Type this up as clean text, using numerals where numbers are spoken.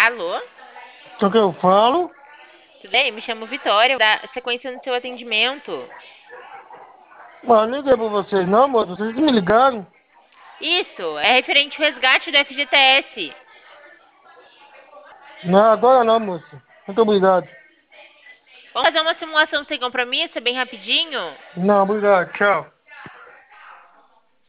Alô? Então que eu falo? Tudo bem? Me chamo Vitória, da sequência no seu atendimento. Mas não liguei pra vocês não, moço. Vocês que me ligaram. Isso, é referente ao resgate do FGTS. Não, agora não, moço. Muito obrigado. Vamos fazer uma simulação sem compromisso, é bem rapidinho? Não, obrigado. Tchau.